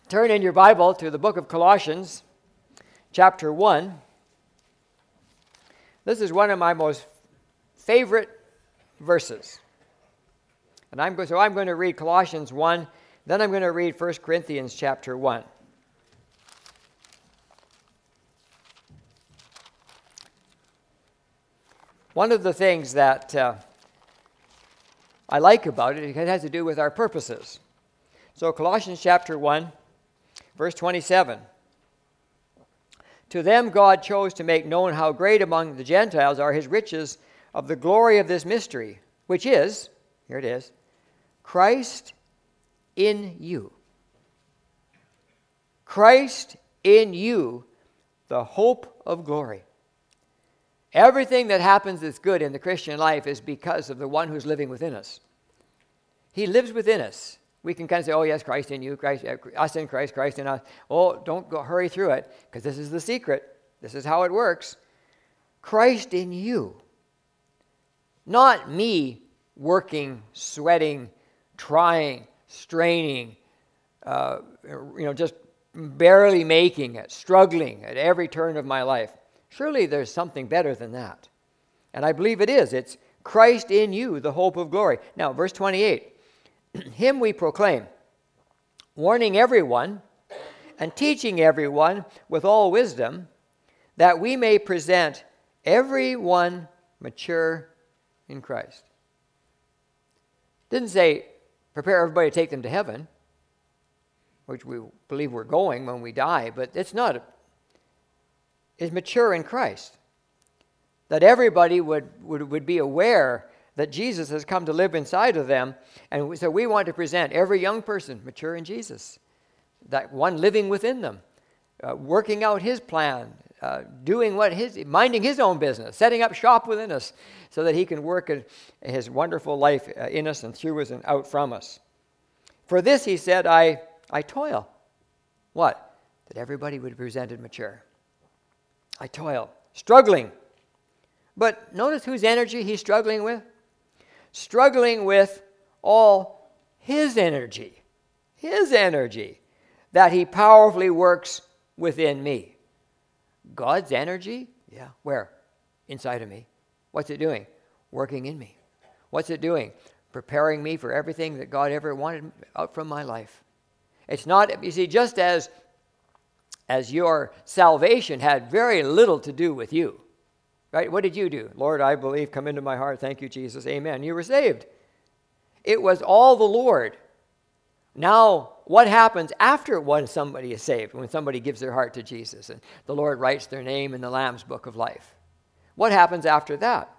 Turn in your Bible to the book of Colossians, chapter 1. This is one of my most favorite verses. And I'm going to read Colossians 1, then I'm going to read 1 Corinthians chapter 1. One of the things that I like about it has to do with our purposes. So Colossians chapter 1, verse 27. To them God chose to make known how great among the Gentiles are his riches of the glory of this mystery, which is, here it is, Christ in you. Christ in you, the hope of glory. Everything that happens that's good in the Christian life is because of the one who's living within us. He lives within us. We can kind of say, oh yes, Christ in you, Christ, us in Christ, Christ in us. Oh, don't go hurry through it, because this is the secret. This is how it works. Christ in you. Not me working, sweating, trying, straining, just barely making it, struggling at every turn of my life. Surely there's something better than that. And I believe it is. It's Christ in you, the hope of glory. Now, verse 28. Him we proclaim, warning everyone and teaching everyone with all wisdom, that we may present everyone mature in Christ. Didn't say prepare everybody to take them to heaven, which we believe we're going when we die, but it's not. It's mature in Christ. That everybody would be aware that Jesus has come to live inside of them. And so we want to present every young person mature in Jesus. That one living within them, working out his plan, minding his own business, setting up shop within us so that he can work his wonderful life in us and through us and out from us. For this, he said, I toil. What? That everybody would be presented mature. I toil, struggling. But notice whose energy he's struggling with? Struggling with all his energy that he powerfully works within me. God's energy? Yeah. Where? Inside of me. What's it doing? Working in me. What's it doing? Preparing me for everything that God ever wanted out from my life. It's not, you see, just as your salvation had very little to do with you. Right? What did you do? Lord, I believe, come into my heart. Thank you, Jesus. Amen. You were saved. It was all the Lord. Now, what happens after when somebody is saved, when somebody gives their heart to Jesus and the Lord writes their name in the Lamb's book of life? What happens after that?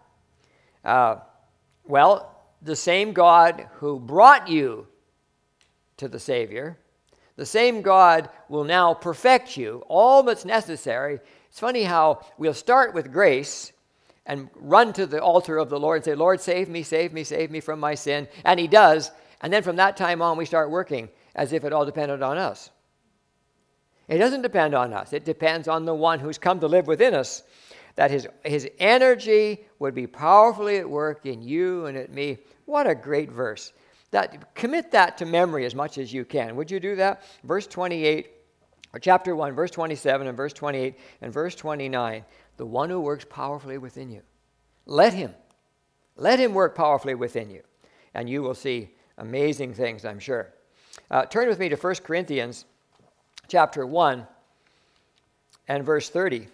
Well, the same God who brought you to the Savior, the same God will now perfect you, all that's necessary. It's funny how we'll start with grace and run to the altar of the Lord and say, Lord, save me, save me, save me from my sin. And he does. And then from that time on, we start working as if it all depended on us. It doesn't depend on us. It depends on the one who's come to live within us, that his energy would be powerfully at work in you and at me. What a great verse. Commit that to memory as much as you can. Would you do that? Verse 28. Or chapter 1, verse 27 and verse 28 and verse 29, the one who works powerfully within you. Let him work powerfully within you, and you will see amazing things, I'm sure. Turn with me to 1 Corinthians chapter 1 and verse 30.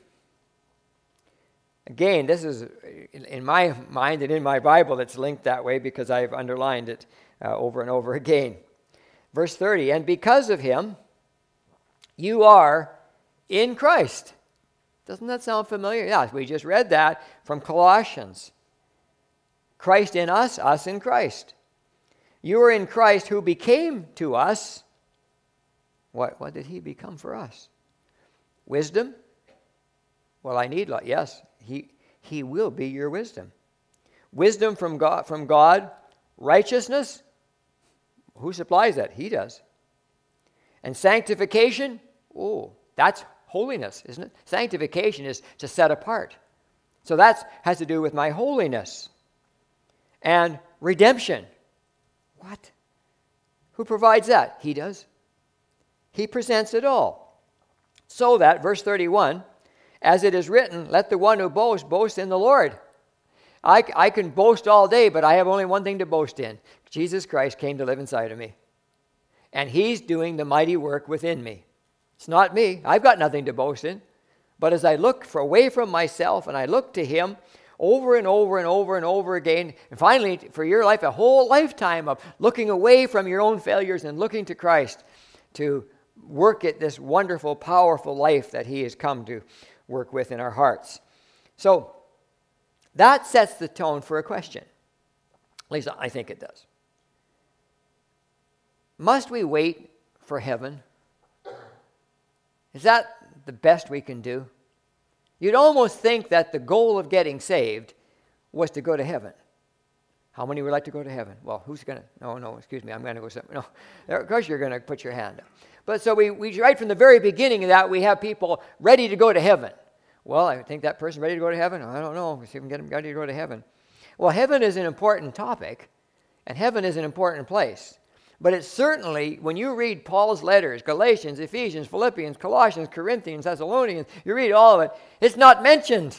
Again, this is, in my mind and in my Bible, it's linked that way because I've underlined it over and over again. Verse 30, and because of him, you are in Christ. Doesn't that sound familiar? Yeah, we just read that from Colossians. Christ in us, us in Christ. You are in Christ who became to us. What did he become for us? Wisdom? Well, I need, yes, he will be your wisdom. Wisdom from God. Righteousness? Who supplies that? He does. And sanctification, that's holiness, isn't it? Sanctification is to set apart. So that has to do with my holiness. And redemption. What? Who provides that? He does. He presents it all. So that, verse 31, as it is written, let the one who boasts boast in the Lord. I can boast all day, but I have only one thing to boast in. Jesus Christ came to live inside of me. And he's doing the mighty work within me. It's not me. I've got nothing to boast in. But as I look away from myself and I look to him over and over and over and over again, and finally for your life, a whole lifetime of looking away from your own failures and looking to Christ to work at this wonderful, powerful life that he has come to work with in our hearts. So that sets the tone for a question. At least I think it does. Must we wait for heaven? Is that the best we can do? You'd almost think that the goal of getting saved was to go to heaven. How many would like to go to heaven? Well, who's going to? No, excuse me, I'm going to go somewhere. No, of course you're going to put your hand up. But so we right from the very beginning of that, we have people ready to go to heaven. Well, I think that person ready to go to heaven? I don't know. We see if we can get them ready to go to heaven. Well, heaven is an important topic, and heaven is an important place. But it's certainly, when you read Paul's letters, Galatians, Ephesians, Philippians, Colossians, Corinthians, Thessalonians, you read all of it, it's not mentioned.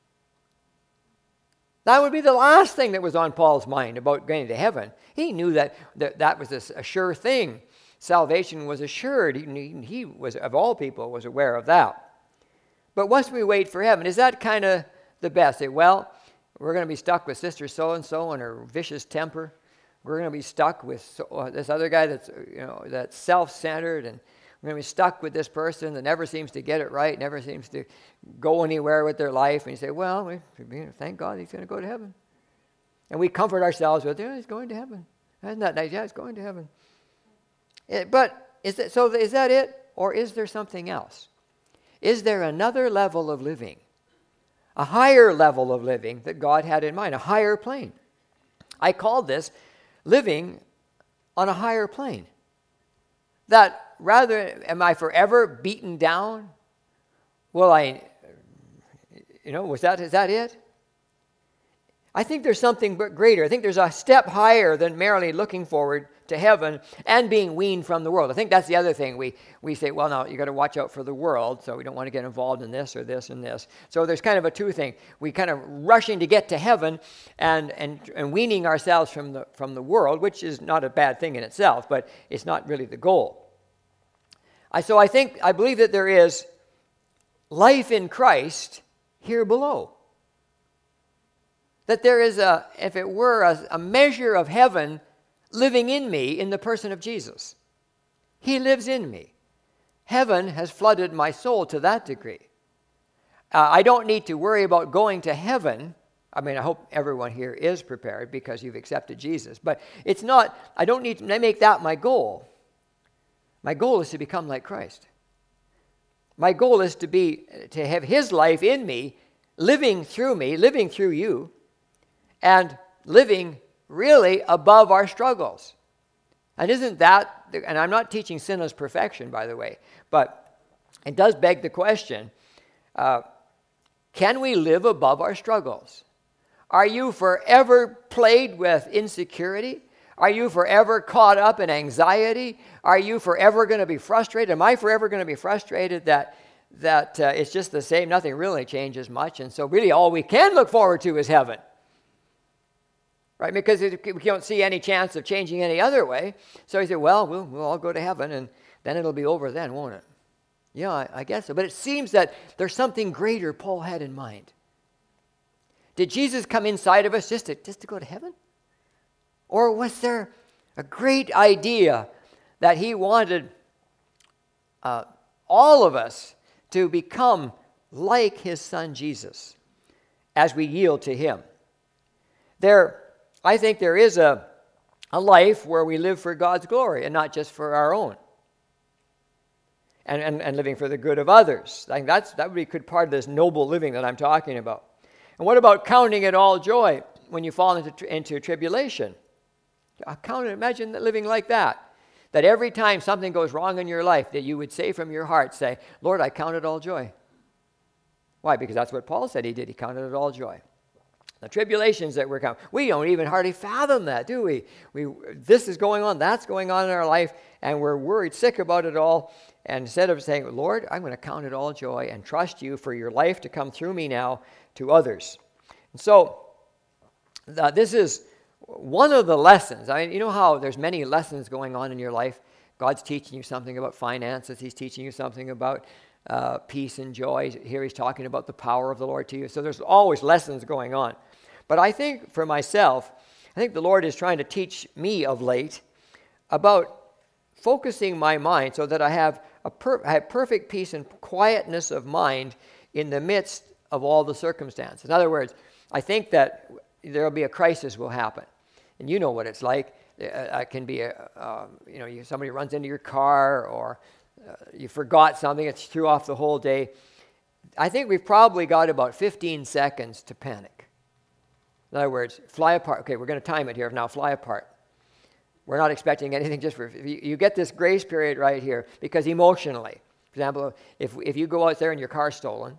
That would be the last thing that was on Paul's mind about going to heaven. He knew that was a sure thing. Salvation was assured. He was, of all people, was aware of that. But once we wait for heaven, is that kind of the best? Say, well, we're going to be stuck with Sister so-and-so and her vicious temper. We're going to be stuck with this other guy that's self-centered, and we're going to be stuck with this person that never seems to get it right, never seems to go anywhere with their life. And you say, well, thank God he's going to go to heaven. And we comfort ourselves with, he's going to heaven. Isn't that nice? Yeah, he's going to heaven. But is that it, or is there something else? Is there another level of living, a higher level of living that God had in mind, a higher plane? I called this living on a higher plane. That rather, am I forever beaten down? Is that it? I think there's something greater. I think there's a step higher than merely looking forward to heaven and being weaned from the world. I think that's the other thing. We say, well, no, you got to watch out for the world, so we don't want to get involved in this or this and this. So there's kind of a two thing. We kind of rushing to get to heaven and weaning ourselves from the world, which is not a bad thing in itself, but it's not really the goal. I believe that there is life in Christ here below. That there is if it were a measure of heaven living in me in the person of Jesus. He lives in me. Heaven has flooded my soul to that degree. I don't need to worry about going to heaven. I mean, I hope everyone here is prepared because you've accepted Jesus. But it's not, I don't need to make that my goal. My goal is to become like Christ. My goal is to have his life in me, living through you, and living really above our struggles. And isn't that, and I'm not teaching sinless perfection, by the way, but it does beg the question, can we live above our struggles? Are you forever plagued with insecurity? Are you forever caught up in anxiety? Are you forever going to be frustrated? Am I forever going to be frustrated that it's just the same, nothing really changes much, and so really all we can look forward to is heaven? Right, because we don't see any chance of changing any other way. So he said, well, we'll all go to heaven, and then it'll be over then, won't it? Yeah, I guess so. But it seems that there's something greater Paul had in mind. Did Jesus come inside of us just to go to heaven? Or was there a great idea that he wanted all of us to become like his son Jesus as we yield to him? I think there is a life where we live for God's glory and not just for our own. And living for the good of others. I think that would be a good part of this noble living that I'm talking about. And what about counting it all joy when you fall into tribulation? Imagine living like that. That every time something goes wrong in your life, that you would say from your heart, say, Lord, I count it all joy. Why? Because that's what Paul said he did. He counted it all joy. The tribulations that we're coming. We don't even hardly fathom that, do we? This is going on, that's going on in our life, and we're worried, sick about it all. And instead of saying, Lord, I'm going to count it all joy and trust you for your life to come through me now to others. And so this is one of the lessons. I mean, you know how there's many lessons going on in your life. God's teaching you something about finances. He's teaching you something about peace and joy. Here he's talking about the power of the Lord to you. So there's always lessons going on. But I think for myself, I think the Lord is trying to teach me of late about focusing my mind so that I have perfect peace and quietness of mind in the midst of all the circumstances. In other words, I think that there will be a crisis will happen. And you know what it's like. It can be, somebody runs into your car or you forgot something. It threw off the whole day. I think we've probably got about 15 seconds to panic. In other words, fly apart. Okay, we're going to time it here. Now fly apart. We're not expecting anything just for, you get this grace period right here because emotionally, for example, if you go out there and your car's stolen,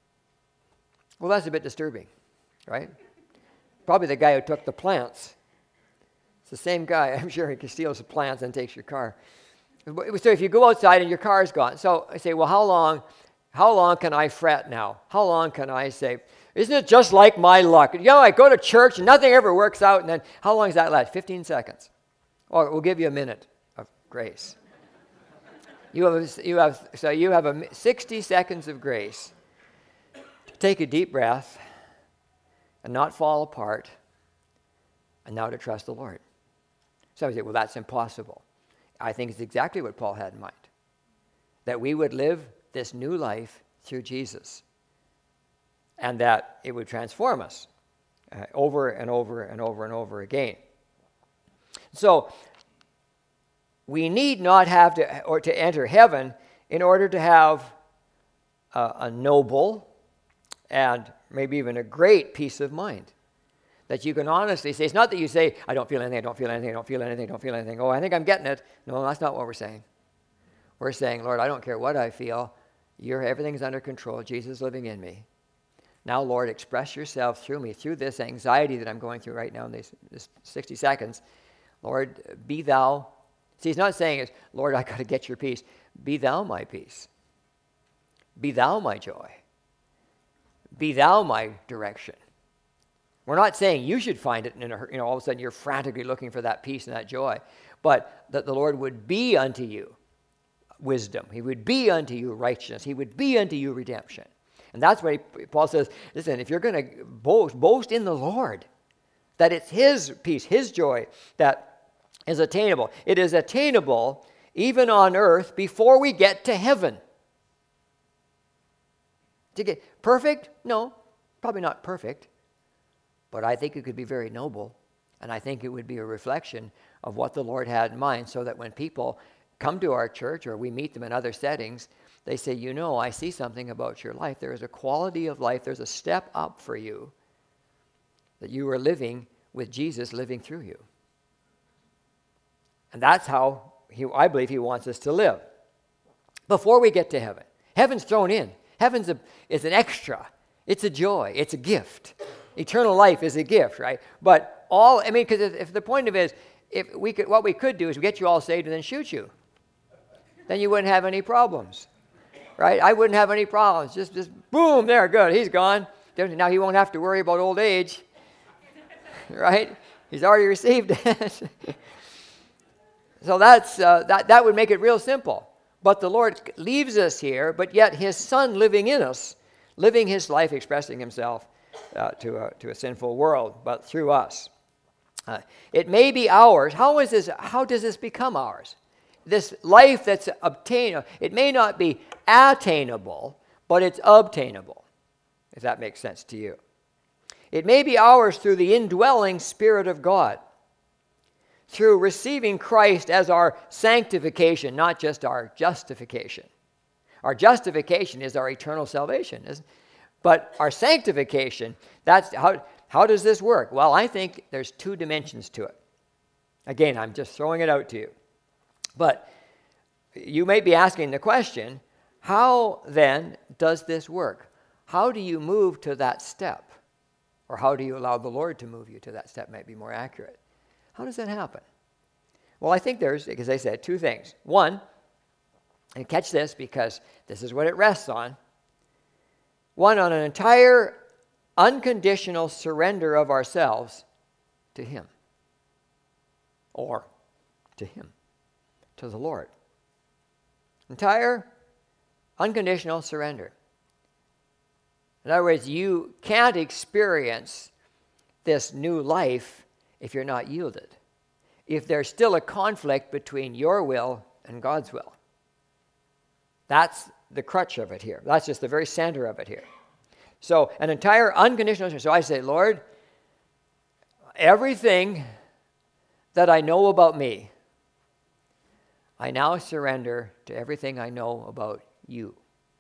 well, that's a bit disturbing, right? Probably the guy who took the plants. It's the same guy. I'm sure he steals the plants and takes your car. So if you go outside and your car's gone, so I say, well, how long can I fret now? How long can I say, isn't it just like my luck? You know, I go to church and nothing ever works out, and then how long does that last? 15 seconds. Or we'll give you a minute of grace. You have 60 seconds of grace. Take a deep breath and not fall apart, and now to trust the Lord. So I say, well, that's impossible. I think it's exactly what Paul had in mind, that we would live this new life through Jesus, and that it would transform us over and over and over and over again. So we need not have to enter heaven in order to have a noble and maybe even a great peace of mind. That you can honestly say, it's not that you say, I don't feel anything, I don't feel anything, I don't feel anything, I don't feel anything. Oh, I think I'm getting it. No, that's not what we're saying. We're saying, Lord, I don't care what I feel. Everything's under control. Jesus is living in me. Now, Lord, express yourself through me, through this anxiety that I'm going through right now in this 60 seconds. Lord, be thou. See, he's not saying, Lord, I got to get your peace. Be thou my peace. Be thou my joy. Be thou my direction. We're not saying you should find it, and all of a sudden you're frantically looking for that peace and that joy, but that the Lord would be unto you wisdom. He would be unto you righteousness. He would be unto you redemption. And that's why Paul says, listen, if you're going to boast in the Lord, that it's his peace, his joy that is attainable. It is attainable even on earth before we get to heaven. To get perfect? No, probably not perfect. But I think it could be very noble. And I think it would be a reflection of what the Lord had in mind, so that when people come to our church or we meet them in other settings, they say, I see something about your life. There is a quality of life. There's a step up for you that you are living with Jesus living through you. And that's how I believe he wants us to live. Before we get to heaven. Heaven's thrown in. Heaven's is an extra. It's a joy. It's a gift. Eternal life is a gift, right? But because if the point of it is, what we could do is get you all saved and then shoot you. Then you wouldn't have any problems, right? I wouldn't have any problems. Just boom, there, good, he's gone. Now he won't have to worry about old age, right? He's already received it. So that would make it real simple. But the Lord leaves us here, but yet his Son living in us, living his life, expressing himself to a sinful world, but through us. It may be ours. How does this become ours? This life that's obtainable, it may not be attainable, but it's obtainable, if that makes sense to you. It may be ours through the indwelling Spirit of God, through receiving Christ as our sanctification, not just our justification. Our justification is our eternal salvation, isn't it? But our sanctification, that's how does this work? Well, I think there's two dimensions to it. Again, I'm just throwing it out to you. But you may be asking the question, how then does this work? How do you move to that step? Or how do you allow the Lord to move you to that step? Might be more accurate. How does that happen? Well, I think there's, as I said, two things. One, and catch this because this is what it rests on. One, on an entire unconditional surrender of ourselves to Him. Or to Him, to the Lord. Entire unconditional surrender. In other words, you can't experience this new life if you're not yielded. If there's still a conflict between your will and God's will. That's the crutch of it here. That's just the very center of it here. So an entire unconditional surrender. So I say, Lord, everything that I know about me, I now surrender to everything I know about you.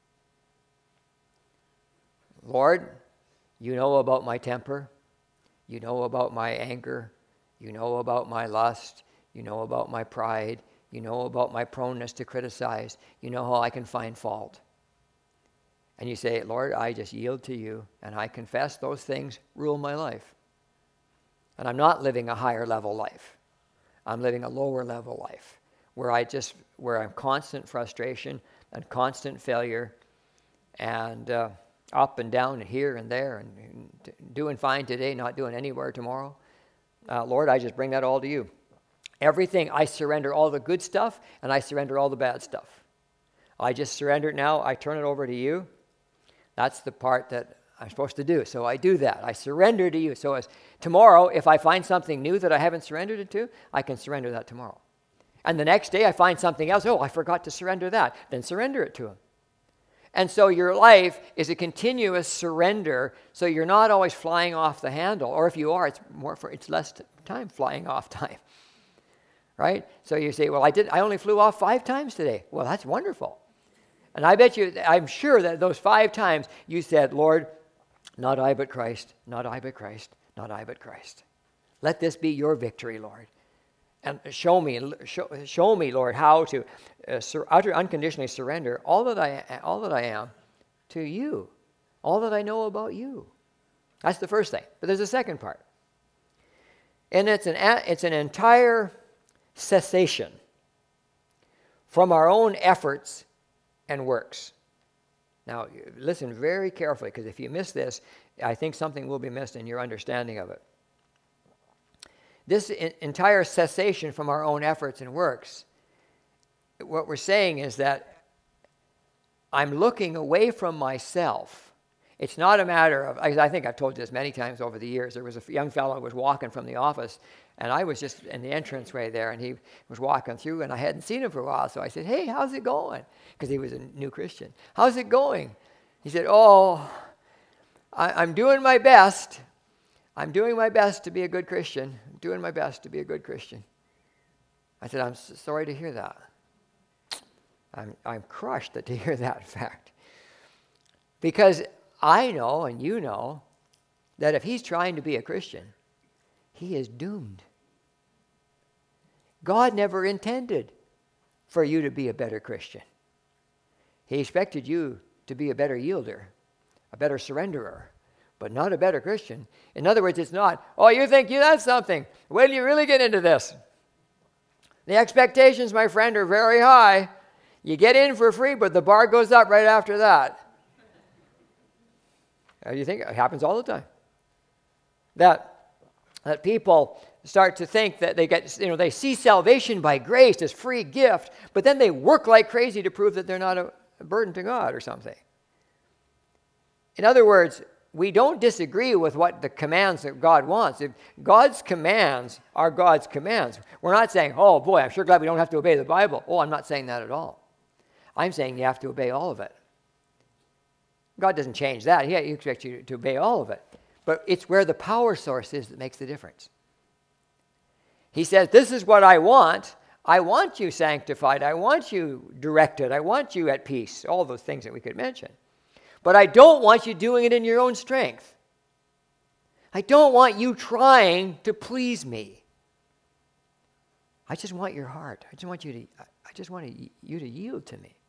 Lord, you know about my temper. You know about my anger. You know about my lust. You know about my pride. You know about my proneness to criticize. You know how I can find fault. And you say, Lord, I just yield to you, and I confess those things rule my life. And I'm not living a higher level life. I'm living a lower level life where I'm constant frustration and constant failure and up and down and here and there and doing fine today, not doing anywhere tomorrow. Lord, I just bring that all to you. Everything, I surrender all the good stuff and I surrender all the bad stuff. I just surrender it now. I turn it over to you. That's the part that I'm supposed to do. So I do that. I surrender to you. So as tomorrow, if I find something new that I haven't surrendered it to, I can surrender that tomorrow. And the next day I find something else. Oh, I forgot to surrender that. Then surrender it to Him. And so your life is a continuous surrender. So you're not always flying off the handle. Or if you are, it's less time flying off time. Right? So you say, well, I only flew off 5 times today. Well, that's wonderful. And I'm sure that those 5 times you said, Lord, not I but Christ, not I but Christ, not I but Christ. Let this be your victory, Lord. And show me, Lord, how to unconditionally surrender all that I am to you, all that I know about you. That's the first thing. But there's a second part. And it's an entire cessation from our own efforts and works. Now, listen very carefully, because if you miss this, I think something will be missed in your understanding of it. This entire cessation from our own efforts and works, what we're saying is that I'm looking away from myself. It's not a matter of, I think I've told you this many times over the years. There was a young fellow who was walking from the office, and I was just in the entranceway there, and he was walking through, and I hadn't seen him for a while, so I said, hey, how's it going? Because he was a new Christian. How's it going? He said, I'm doing my best. I'm doing my best to be a good Christian. I'm doing my best to be a good Christian. I said, I'm sorry to hear that. I'm crushed to hear that fact. Because I know, and you know, that if he's trying to be a Christian, he is doomed. God never intended for you to be a better Christian. He expected you to be a better yielder, a better surrenderer, but not a better Christian. In other words, it's not, you think that's something. When do you really get into this? The expectations, my friend, are very high. You get in for free, but the bar goes up right after that. You think it happens all the time. That people start to think that they see salvation by grace as free gift, but then they work like crazy to prove that they're not a burden to God or something. In other words, we don't disagree with what the commands that God wants. If God's commands are God's commands. We're not saying, oh boy, I'm sure glad we don't have to obey the Bible. I'm not saying that at all. I'm saying you have to obey all of it. God doesn't change that. He expects you to obey all of it. But it's where the power source is that makes the difference. He says, this is what I want. I want you sanctified. I want you directed. I want you at peace. All those things that we could mention. But I don't want you doing it in your own strength. I don't want you trying to please me. I just want your heart. I just want you to yield to me.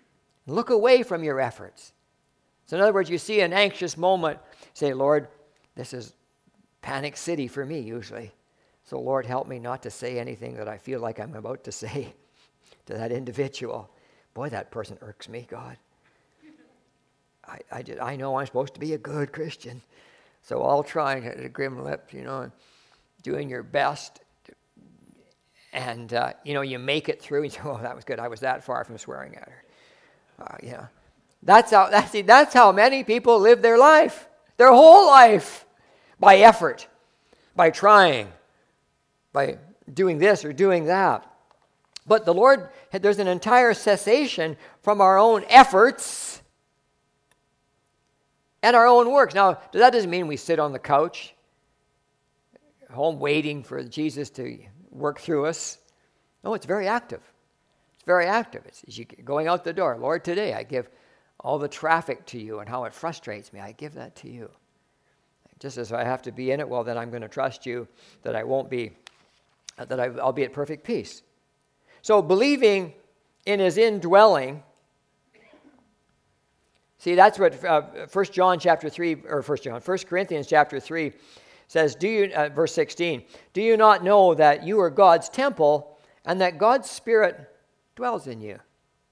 Look away from your efforts. So in other words, you see an anxious moment, say, Lord, This is panic city for me usually. So Lord, help me not to say anything that I feel like I'm about to say to that individual. Boy, that person irks me, God. I know I'm supposed to be a good Christian. So I'll try and get a grim lip, and doing your best. And, you make it through. And you say, oh, that was good. I was that far from swearing at her. That's how many people live their life, their whole life, by effort, by trying, by doing this or doing that. But the Lord, there's an entire cessation from our own efforts and our own works. Now, that doesn't mean we sit on the couch, home waiting for Jesus to work through us. No, it's very active. It's very active. It's as you going out the door. Lord, today I give all the traffic to you and how it frustrates me. I give that to you. Just as I have to be in it, well, then I'm going to trust you that I won't be, that I'll be at perfect peace. So believing in his indwelling, see, that's what 1 Corinthians chapter 3 says, verse 16, do you not know that you are God's temple and that God's Spirit dwells in you?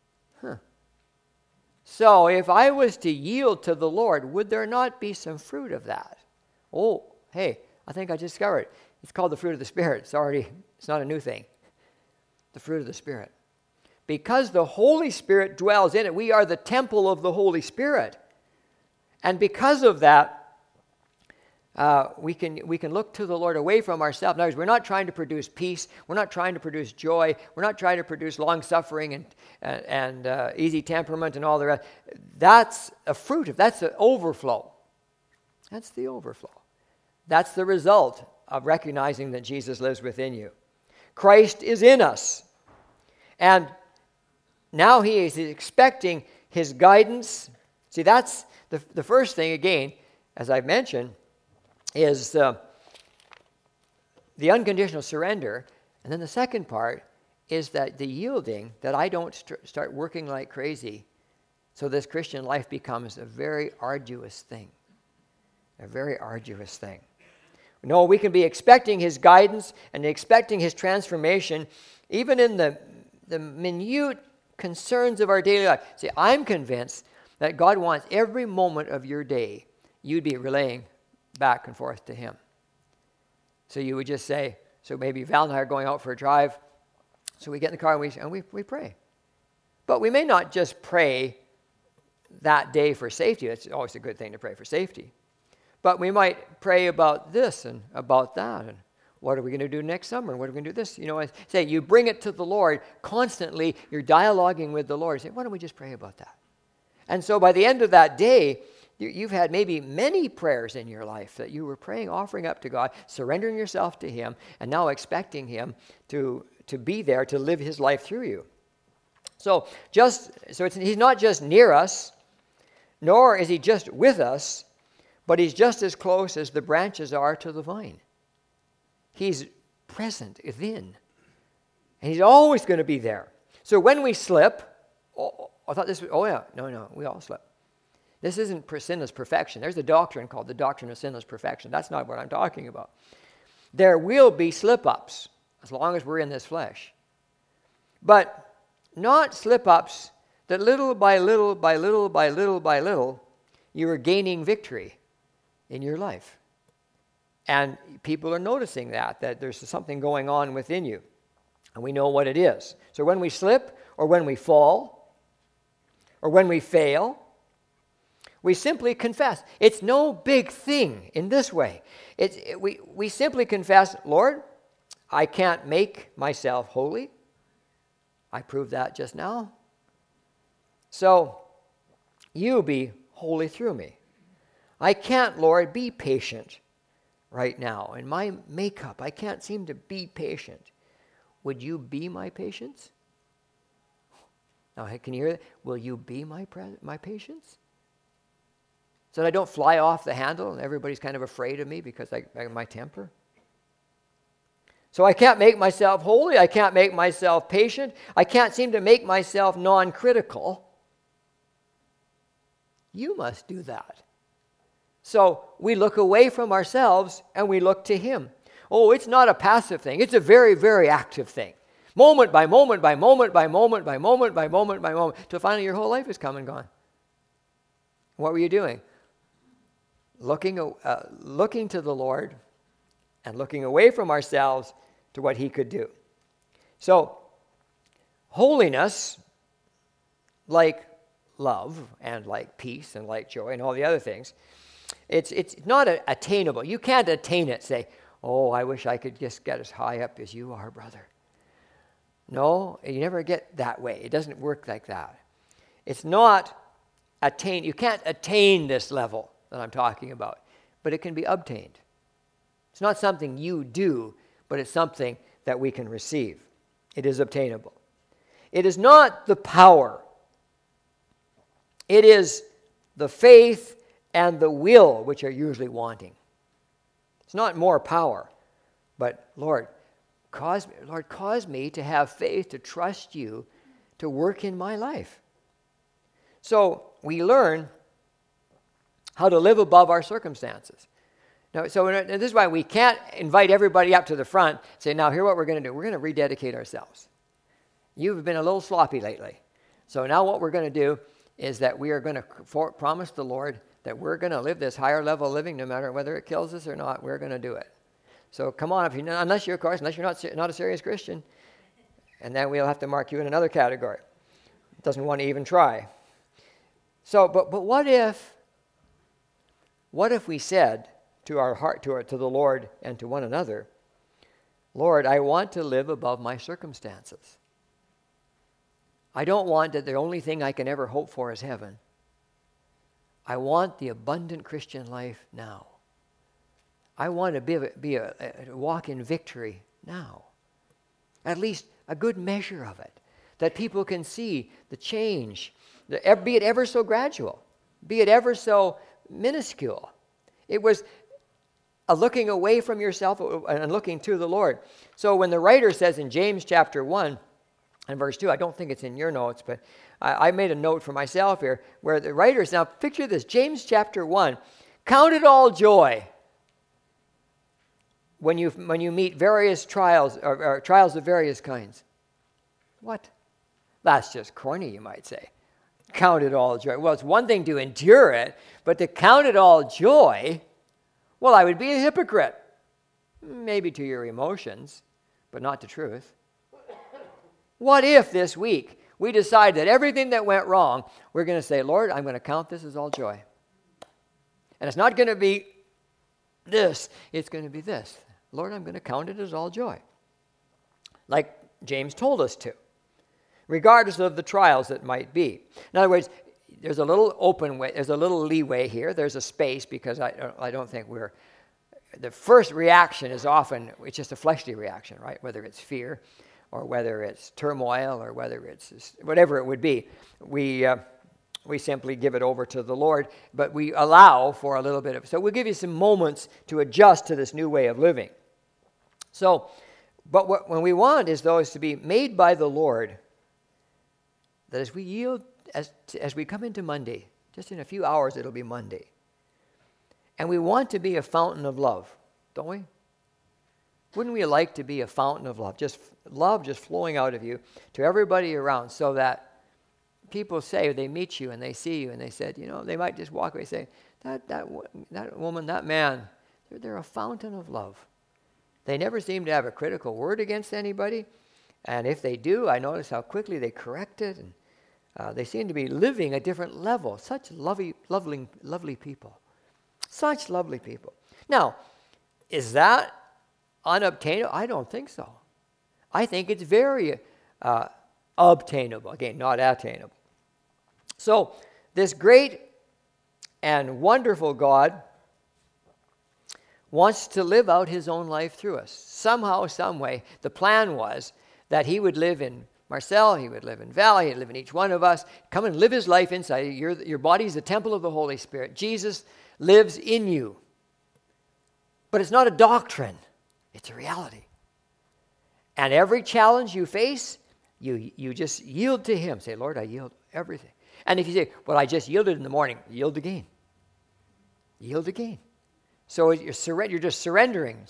So if I was to yield to the Lord, would there not be some fruit of that? Oh, hey, I think I discovered it. It's called the fruit of the Spirit. It's not a new thing. The fruit of the Spirit. Because the Holy Spirit dwells in it, we are the temple of the Holy Spirit. And because of that, we can look to the Lord away from ourselves. In other words, we're not trying to produce peace. We're not trying to produce joy. We're not trying to produce long-suffering and easy temperament and all the rest. That's a fruit that's the overflow. That's the overflow. That's the result of recognizing that Jesus lives within you. Christ is in us. And now he is expecting his guidance. See, that's the first thing, again, as I've mentioned, is the unconditional surrender. And then the second part is that the yielding, that I don't start working like crazy. So this Christian life becomes a very arduous thing. A very arduous thing. No, we can be expecting his guidance and expecting his transformation, even in the minute concerns of our daily life. See, I'm convinced that God wants every moment of your day you'd be relaying back and forth to him. So you would just say, so maybe Val and I are going out for a drive, so we get in the car and we pray. But we may not just pray that day for safety. It's always a good thing to pray for safety. But we might pray about this and about that, and what are we going to do next summer, and what are we going to do this? I say, you bring it to the Lord constantly. You're dialoguing with the Lord. You say, why don't we just pray about that? And so by the end of that day, you've had maybe many prayers in your life that you were praying, offering up to God, surrendering yourself to him, and now expecting him to be there to live his life through you. So he's not just near us, nor is he just with us, but he's just as close as the branches are to the vine. He's present within. And he's always going to be there. So when we slip, no, we all slip. This isn't sinless perfection. There's a doctrine called the doctrine of sinless perfection. That's not what I'm talking about. There will be slip-ups as long as we're in this flesh. But not slip-ups that little by little by little by little by little, you are gaining victory in your life. And people are noticing that there's something going on within you. And we know what it is. So when we slip, or when we fall, or when we fail, we simply confess. It's no big thing in this way. We simply confess, Lord, I can't make myself holy. I proved that just now. So you be holy through me. I can't, Lord, be patient right now. In my makeup, I can't seem to be patient. Would you be my patience? Now, can you hear that? Will you be my patience? So that I don't fly off the handle and everybody's kind of afraid of me because I my temper. So I can't make myself holy. I can't make myself patient. I can't seem to make myself non-critical. You must do that. So we look away from ourselves and we look to him. Oh, it's not a passive thing. It's a very, very active thing. Moment by moment by moment by moment by moment by moment by moment, till finally your whole life is come and gone. What were you doing? Looking to the Lord and looking away from ourselves to what he could do. So, holiness, like love and like peace and like joy and all the other things, it's not attainable. You can't attain it. Say, oh, I wish I could just get as high up as you are, brother. No, you never get that way. It doesn't work like that. It's not attained. You can't attain this level that I'm talking about, but it can be obtained. It's not something you do, but it's something that we can receive. It is obtainable. It is not the power. It is the faith and the will which are usually wanting. It's not more power, but Lord, cause me to have faith, to trust you, to work in my life. So we learn how to live above our circumstances. Now, so this is why we can't invite everybody up to the front and say, now, here's what we're going to do. We're going to rededicate ourselves. You've been a little sloppy lately. So now what we're going to do is that we are going to promise the Lord that we're going to live this higher level of living no matter whether it kills us or not. We're going to do it. So come on, unless you're not a serious Christian, and then we'll have to mark you in another category. Doesn't want to even try. So, but what if we said to our heart, to the Lord and to one another, Lord, I want to live above my circumstances. I don't want that the only thing I can ever hope for is heaven. I want the abundant Christian life now. I want to walk in victory now. At least a good measure of it, that people can see the change, be it ever so gradual, be it ever so minuscule. It was a looking away from yourself and looking to the Lord. So when the writer says in James chapter 1 and verse 2, I don't think it's in your notes, but I made a note for myself here, where the writer is, now picture this, James chapter 1, count it all joy when you meet various trials or trials of various kinds. What? That's just corny, you might say. Count it all joy. Well, it's one thing to endure it, but to count it all joy, well, I would be a hypocrite. Maybe to your emotions, but not to truth. What if this week we decide that everything that went wrong, we're going to say, Lord, I'm going to count this as all joy. And it's not going to be this, it's going to be this. Lord, I'm going to count it as all joy. Like James told us to, regardless of the trials that might be. In other words, there's a little open way, there's a little leeway here, there's a space, because I don't think the first reaction is often, it's just a fleshly reaction, right? Whether it's fear, or whether it's turmoil, or whether it's whatever it would be. We simply give it over to the Lord, but we allow for a little bit of, so we'll give you some moments to adjust to this new way of living. So, but when we want is those to be made by the Lord, that as we yield, as we come into Monday, just in a few hours it'll be Monday, and we want to be a fountain of love, don't we? Wouldn't we like to be a fountain of love just flowing out of you to everybody around, so that people say, they meet you and they see you and they said, they might just walk away saying, that woman, that man, they're a fountain of love. They never seem to have a critical word against anybody. And if they do, I notice how quickly they correct it. And they seem to be living a different level. Such lovely people. Such lovely people. Now, is that unobtainable? I don't think so. I think it's very obtainable. Again, not attainable. So, this great and wonderful God wants to live out his own life through us. Somehow, some way, the plan was that he would live in Marcel, he would live in Val, he'd live in each one of us, come and live his life inside you. Your body is the temple of the Holy Spirit. Jesus lives in you. But it's not a doctrine, it's a reality. And every challenge you face, you just yield to him. Say, Lord, I yield everything. And if you say, well, I just yielded in the morning, yield again. Yield again. So you're just surrendering.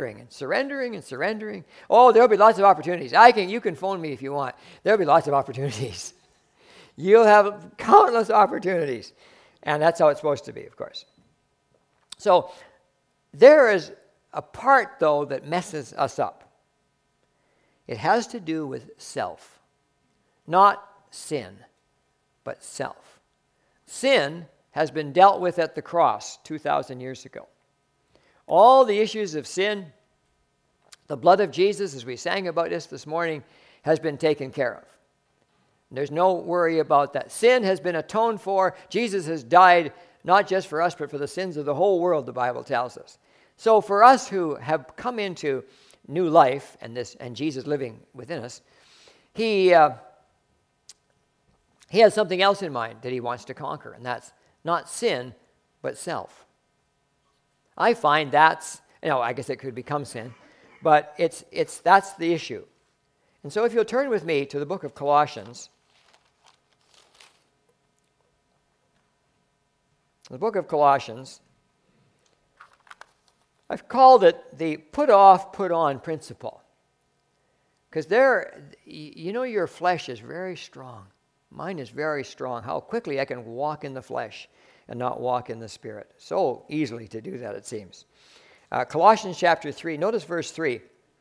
Oh, there'll be lots of opportunities. You can phone me if you want. There'll be lots of opportunities. You'll have countless opportunities. And that's how it's supposed to be, of course. So there is a part, though, that messes us up. It has to do with self. Not sin, but self. Sin has been dealt with at the cross 2,000 years ago. All the issues of sin, the blood of Jesus, as we sang about this morning, has been taken care of. There's no worry about that. Sin has been atoned for. Jesus has died not just for us, but for the sins of the whole world, the Bible tells us. So for us who have come into new life and Jesus living within us, he has something else in mind that he wants to conquer, and that's not sin, but self. I find that's, I guess it could become sin, but that's the issue. And so if you'll turn with me to the book of Colossians. The book of Colossians, I've called it the put off, put on principle. Because your flesh is very strong. Mine is very strong. How quickly I can walk in the flesh and not walk in the Spirit. So easily to do that, it seems. Colossians chapter 3, notice verse 3.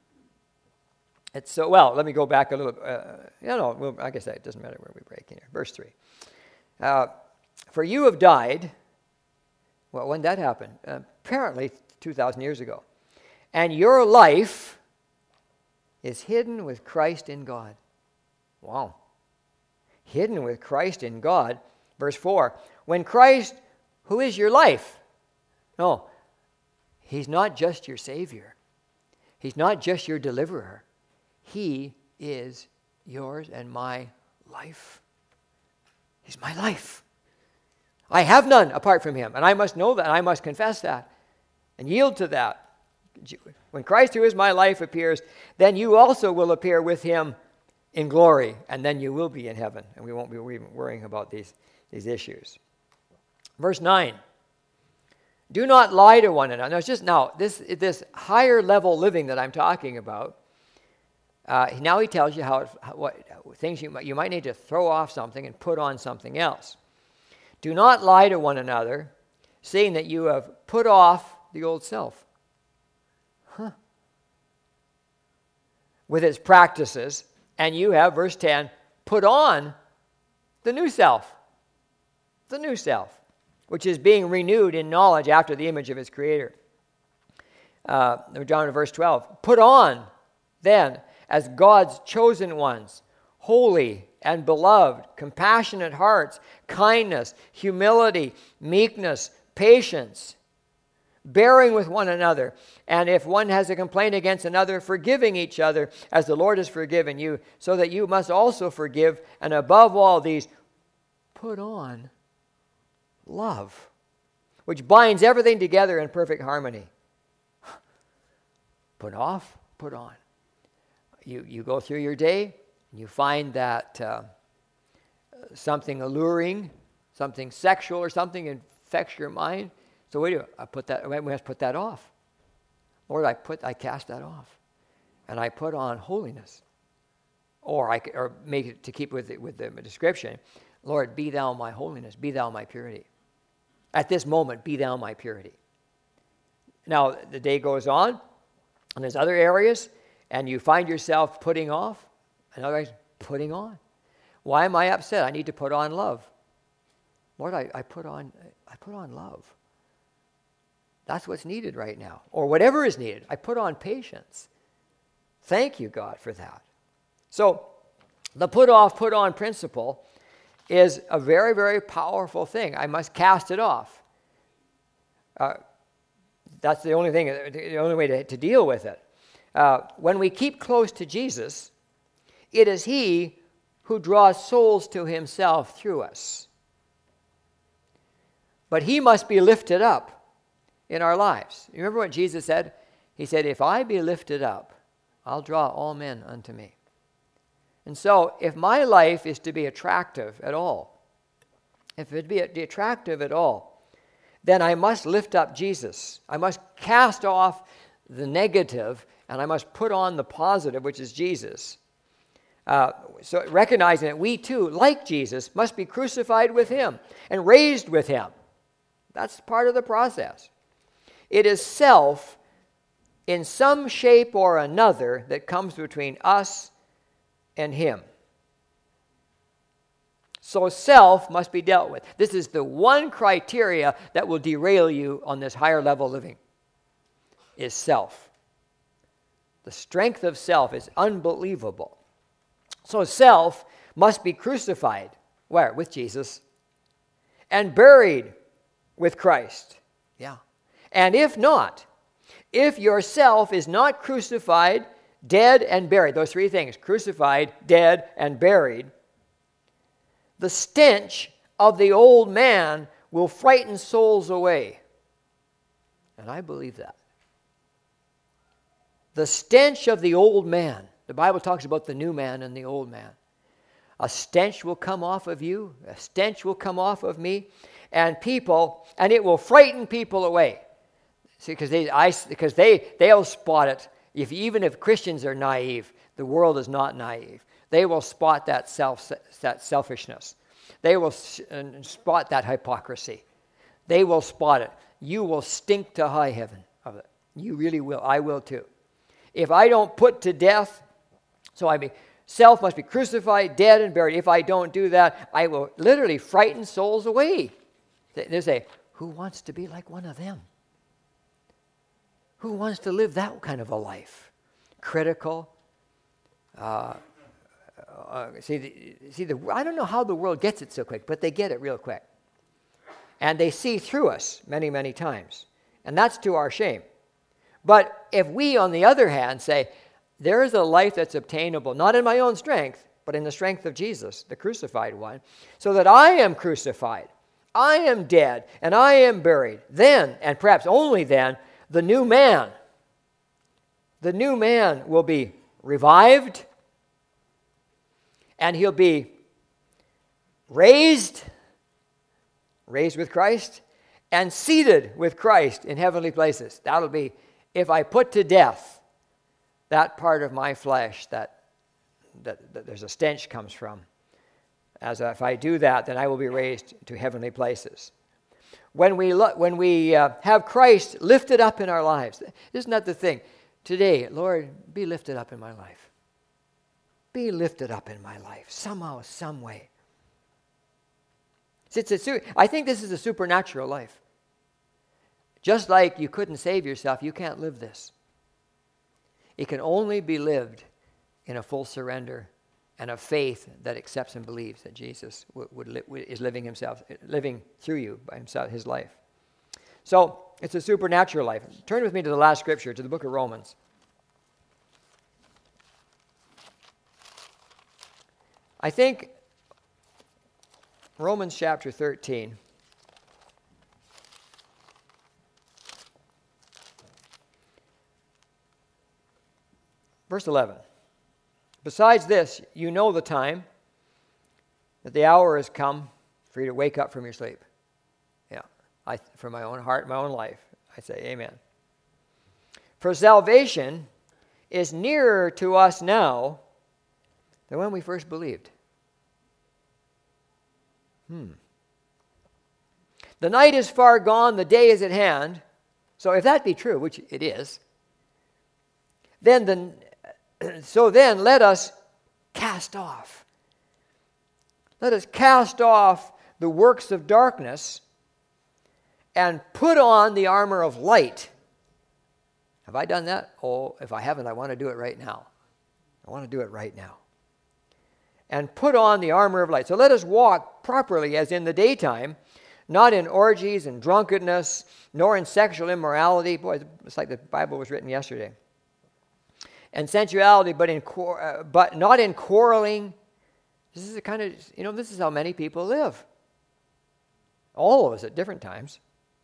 Let me go back a little. I guess that it doesn't matter where we break in here. Verse 3. For you have died. Well, when did that happen? Apparently 2,000 years ago. And your life is hidden with Christ in God. Wow. Hidden with Christ in God. Verse 4. When Christ, who is your life? No, he's not just your Savior. He's not just your deliverer. He is yours and my life. He's my life. I have none apart from him, and I must know that, and I must confess that, and yield to that. When Christ, who is my life, appears, then you also will appear with him in glory, and then you will be in heaven, and we won't be worrying about these issues. Verse 9. Do not lie to one another. This higher level living that I'm talking about, now he tells you what things you might need to throw off something and put on something else. Do not lie to one another, seeing that you have put off the old self. With its practices, and you have, verse 10, put on the new self. The new self, which is being renewed in knowledge after the image of its creator. Down to verse 12. Put on, then, as God's chosen ones, holy and beloved, compassionate hearts, kindness, humility, meekness, patience, bearing with one another, and if one has a complaint against another, forgiving each other as the Lord has forgiven you, so that you must also forgive, and above all these, put on love, which binds everything together in perfect harmony. Put off, put on. You go through your day, and you find that something alluring, something sexual or something infects your mind. So what do? We have to put that off. Lord, I cast that off, and I put on holiness. Or make it to keep with the description. Lord, be thou my holiness, be thou my purity. At this moment, be thou my purity. Now the day goes on, and there's other areas, and you find yourself putting off, and others putting on. Why am I upset? I need to put on love. Lord, I put on love. That's what's needed right now. Or whatever is needed. I put on patience. Thank you, God, for that. So the put off, put on principle is a very, very powerful thing. I must cast it off. That's the only way to deal with it. When we keep close to Jesus, it is he who draws souls to himself through us. But he must be lifted up in our lives. You remember what Jesus said? He said, if I be lifted up, I'll draw all men unto me. And so, if my life is to be attractive at all, then then I must lift up Jesus. I must cast off the negative, and I must put on the positive, which is Jesus. So recognizing that we too, like Jesus, must be crucified with him and raised with him. That's part of the process. It is self in some shape or another that comes between us and him. So self must be dealt with. This is the one criteria that will derail you on this higher level living, is self. The strength of self is unbelievable. So self must be crucified. Where? With Jesus. And buried with Christ. Yeah. And if not, if yourself is not crucified, dead, and buried, those three things, crucified, dead, and buried, the stench of the old man will frighten souls away. And I believe that. The stench of the old man. The Bible talks about the new man and the old man. A stench will come off of you. A stench will come off of me. And it will frighten people away. See, because they'll spot it. Even if Christians are naive, the world is not naive. They will spot that selfishness. They will spot that hypocrisy. They will spot it. You will stink to high heaven of it. You really will. I will too. If I don't put to death, self must be crucified, dead, and buried. If I don't do that, I will literally frighten souls away. They say, who wants to be like one of them? Who wants to live that kind of a life? Critical. I don't know how the world gets it so quick, but they get it real quick. And they see through us many, many times. And that's to our shame. But if we, on the other hand, say, there is a life that's obtainable, not in my own strength, but in the strength of Jesus, the crucified one, so that I am crucified, I am dead, and I am buried, then, and perhaps only then, the new man will be revived, and he'll be raised with Christ, and seated with Christ in heavenly places. That'll be, if I put to death that part of my flesh that there's a stench comes from. If I do that, then I will be raised to heavenly places. When we have Christ lifted up in our lives, isn't that the thing? Today, Lord, be lifted up in my life. Be lifted up in my life, somehow, some way. I think this is a supernatural life. Just like you couldn't save yourself, you can't live this. It can only be lived in a full surrender and a faith that accepts and believes that Jesus is living through you by himself, his life. So it's a supernatural life. Turn with me to the last scripture, to the book of Romans. I think Romans chapter 13. Verse 11. Besides this, you know the time, that the hour has come for you to wake up from your sleep. Yeah, from my own heart, my own life, I say amen. For salvation is nearer to us now than when we first believed. The night is far gone, the day is at hand. So if that be true, which it is, then let us cast off. Let us cast off the works of darkness and put on the armor of light. Have I done that? Oh, if I haven't, I want to do it right now. I want to do it right now. And put on the armor of light. So let us walk properly as in the daytime, not in orgies and drunkenness, nor in sexual immorality. Boy, it's like the Bible was written yesterday. And sensuality, but not in quarreling. This is this is how many people live. All of us at different times.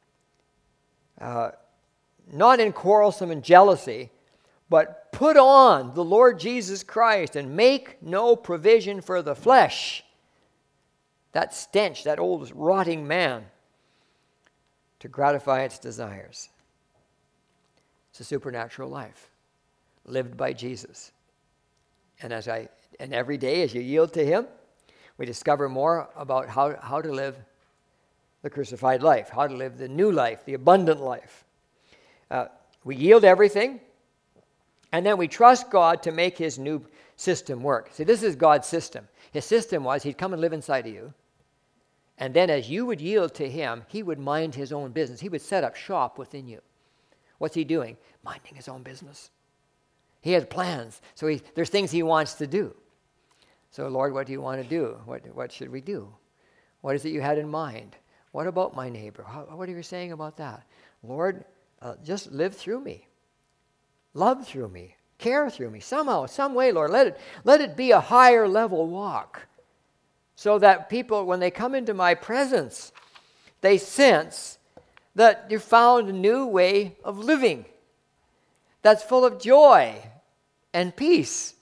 Not in quarrelsome and jealousy, but put on the Lord Jesus Christ and make no provision for the flesh. That stench, that old rotting man, to gratify its desires. It's a supernatural life lived by Jesus. And every day as you yield to him, we discover more about how to live the crucified life, how to live the new life, the abundant life. We yield everything, and then we trust God to make his new system work. See, this is God's system. His system was he'd come and live inside of you, and then as you would yield to him, he would mind his own business. He would set up shop within you. What's he doing? Minding his own business. He has plans, so there's things he wants to do. So, Lord, what do you want to do? What should we do? What is it you had in mind? What about my neighbor? What are you saying about that? Lord, just live through me. Love through me. Care through me. Somehow, some way, Lord, let it be a higher level walk so that people, when they come into my presence, they sense that you found a new way of living that's full of joy and peace.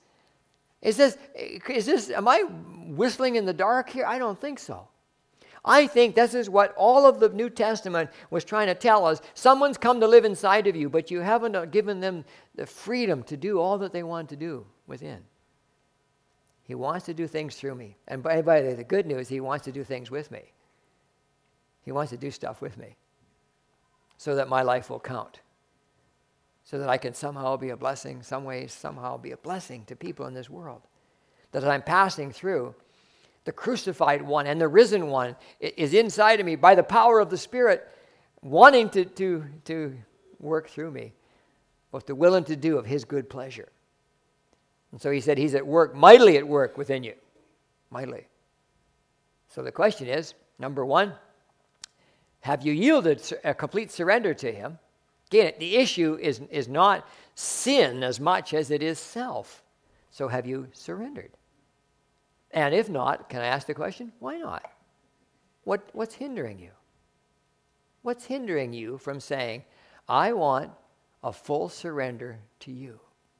Am I whistling in the dark here? I don't think so. I think this is what all of the New Testament was trying to tell us. Someone's come to live inside of you, but you haven't given them the freedom to do all that they want to do within. He wants to do things through me. And by the good news, he wants to do things with me. He wants to do stuff with me so that my life will count, so that I can somehow be a blessing, some ways somehow be a blessing to people in this world, that I'm passing through. The crucified one and the risen one is inside of me by the power of the Spirit, wanting to work through me, both the will and to do of his good pleasure. And so he said he's at work, mightily at work within you. Mightily. So the question is, number one, have you yielded a complete surrender to him? Again, the issue is not sin as much as it is self. So have you surrendered? And if not, can I ask the question, why not? What's hindering you? What's hindering you from saying, I want a full surrender to you?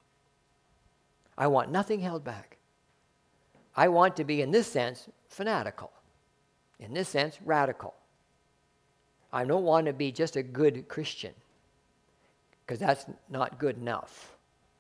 I want nothing held back. I want to be, in this sense, fanatical. In this sense, radical. I don't want to be just a good Christian, because that's not good enough.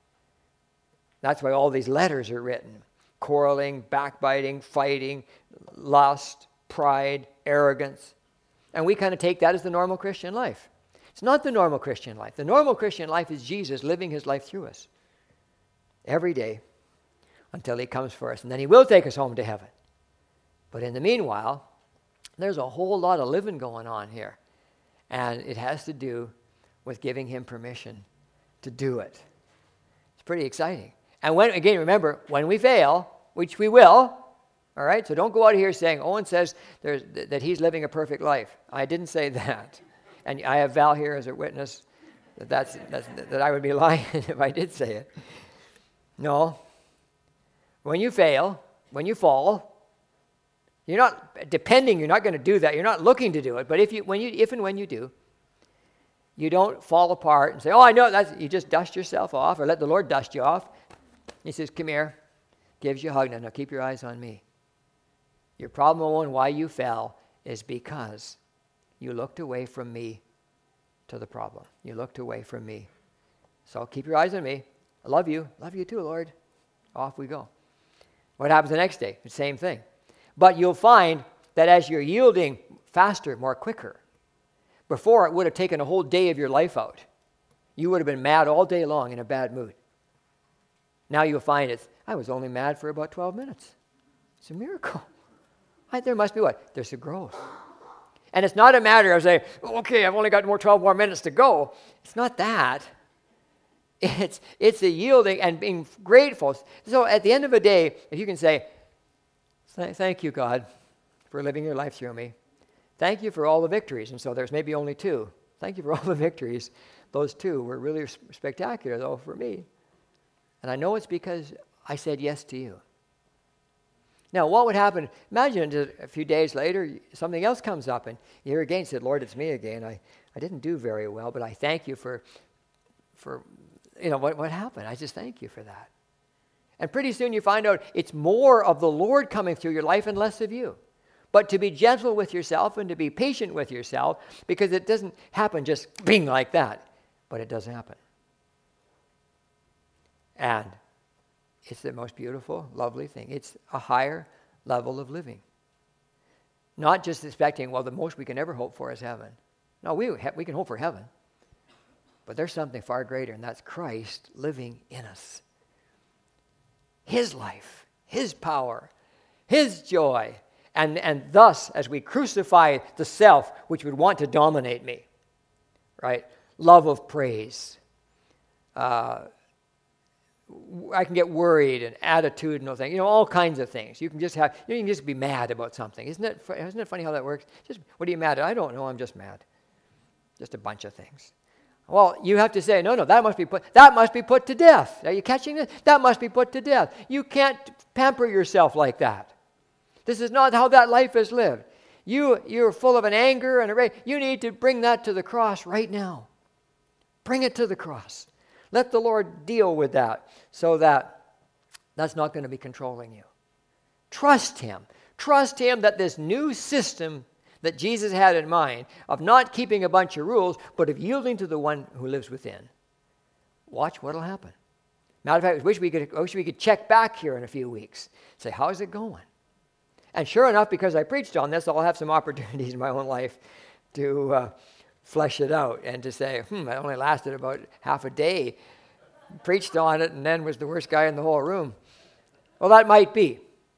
That's why all these letters are written. Quarreling, backbiting, fighting, lust, pride, arrogance. And we kind of take that as the normal Christian life. It's not the normal Christian life. The normal Christian life is Jesus living his life through us every day until he comes for us. And then he will take us home to heaven. But in the meanwhile, there's a whole lot of living going on here. And it has to do with giving him permission to do it. It's pretty exciting. And remember, when we fail, which we will, all right? So don't go out here saying, Owen says that he's living a perfect life. I didn't say that. And I have Val here as a witness that I would be lying if I did say it. No. When you fail, when you fall, you're not going to do that. You're not looking to do it. But if and when you do, you don't fall apart and say, oh, I know, you just dust yourself off or let the Lord dust you off. He says, come here, gives you a hug. Now keep your eyes on me. Your problem, Owen, why you fell is because you looked away from me to the problem. You looked away from me. So keep your eyes on me. I love you. Love you too, Lord. Off we go. What happens the next day? The same thing. But you'll find that as you're yielding faster, more quicker, before it would have taken a whole day of your life out. You would have been mad all day long in a bad mood. Now you'll find I was only mad for about 12 minutes. It's a miracle. There must be what? There's a growth. And it's not a matter of saying, okay, I've only got 12 more minutes to go. It's not that. It's a yielding and being grateful. So at the end of the day, if you can say, thank you, God, for living your life through me. Thank you for all the victories. And so there's maybe only 2. Thank you for all the victories. Those 2 were really spectacular, though, for me. And I know it's because I said yes to you. Now, what would happen? Imagine just a few days later, something else comes up, and you again said, Lord, it's me again. I didn't do very well, but I thank you for what happened. I just thank you for that. And pretty soon you find out it's more of the Lord coming through your life and less of you. but to be gentle with yourself and to be patient with yourself, because it doesn't happen just bing like that, but it does happen. And it's the most beautiful, lovely thing. It's a higher level of living. Not just expecting, well, the most we can ever hope for is heaven. No, we can hope for heaven. But there's something far greater, and that's Christ living in us. His life, His power, His joy. And thus, as we crucify the self, which would want to dominate me, right? Love of praise. I can get worried and attitudinal things, all kinds of things. You can just be mad about something. Isn't it funny how that works? Just, what are you mad at? I don't know, I'm just mad. Just a bunch of things. Well, you have to say, no, that must be put to death. Are you catching this? That must be put to death. You can't pamper yourself like that. This is not how that life is lived. You're full of an anger and a rage. You need to bring that to the cross right now. Bring it to the cross. Let the Lord deal with that so that that's not going to be controlling you. Trust Him. Trust Him that this new system that Jesus had in mind of not keeping a bunch of rules, but of yielding to the one who lives within. Watch what will happen. Matter of fact, I wish we could check back here in a few weeks. Say, how's it going? And sure enough, because I preached on this, I'll have some opportunities in my own life to flesh it out and to say, I only lasted about half a day, preached on it, and then was the worst guy in the whole room. Well, that might be.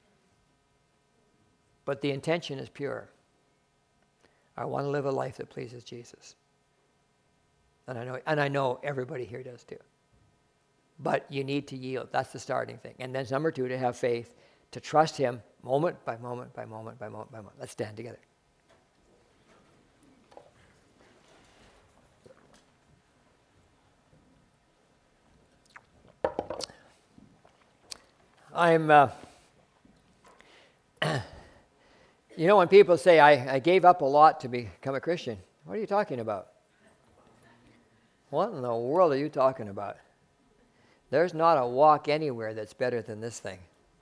But the intention is pure. I want to live a life that pleases Jesus. And I know everybody here does too. But you need to yield. That's the starting thing. And then number 2, to have faith, to trust Him moment by moment by moment by moment by moment. Let's stand together. When people say, I gave up a lot to become a Christian, what are you talking about? What in the world are you talking about? There's not a walk anywhere that's better than this thing.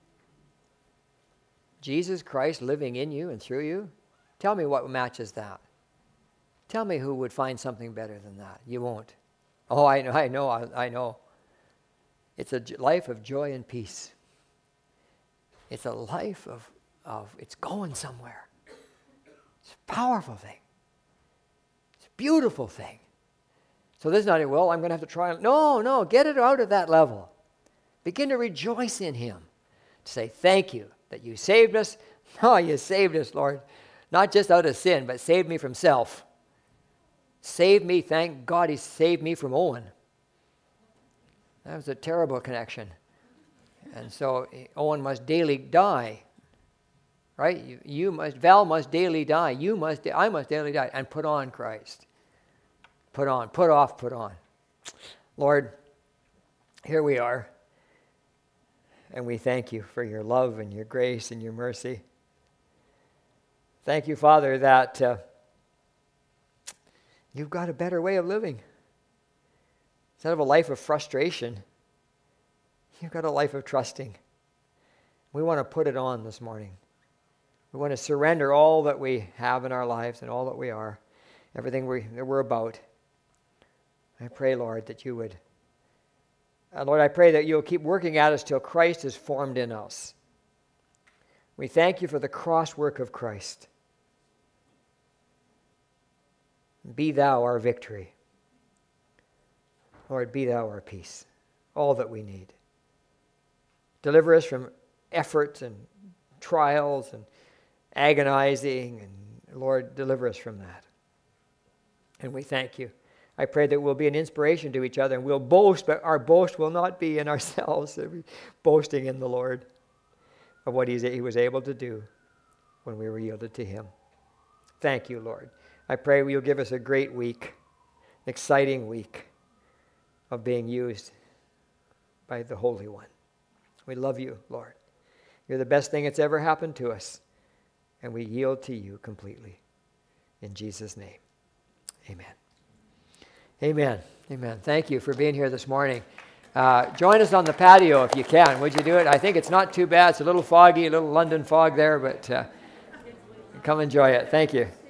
Jesus Christ living in you and through you? Tell me what matches that. Tell me who would find something better than that. You won't. Oh, I know. It's a life of joy and peace. It's a life of it's going somewhere. It's a powerful thing. It's a beautiful thing. So this is not, I'm going to have to try. No, get it out of that level. Begin to rejoice in Him. To say, thank you that you saved us. No, you saved us, Lord. Not just out of sin, but saved me from self. Saved me, thank God He saved me from Owen. That was a terrible connection. And so Owen must daily die. Right? Val must daily die. I must daily die and put on Christ. Put on. Lord, here we are. And we thank you for your love and your grace and your mercy. Thank you, Father, that you've got a better way of living. Instead of a life of frustration, you've got a life of trusting. We want to put it on this morning. We want to surrender all that we have in our lives and all that we are, everything that we're about. I pray, Lord, that you would. Lord, I pray that you'll keep working at us till Christ is formed in us. We thank you for the cross work of Christ. Be thou our victory. Lord, be thou our peace, all that we need. Deliver us from efforts and trials and agonizing, and Lord, deliver us from that. And we thank you. I pray that we'll be an inspiration to each other, and we'll boast, but our boast will not be in ourselves. We'll be boasting in the Lord of what He was able to do when we were yielded to Him. Thank you, Lord. I pray you'll give us a great week, an exciting week of being used by the Holy One. We love you, Lord. You're the best thing that's ever happened to us, and we yield to you completely. In Jesus' name, amen. Amen. Amen. Thank you for being here this morning. Join us on the patio if you can. Would you do it? I think it's not too bad. It's a little foggy, a little London fog there, but Come enjoy it. Thank you.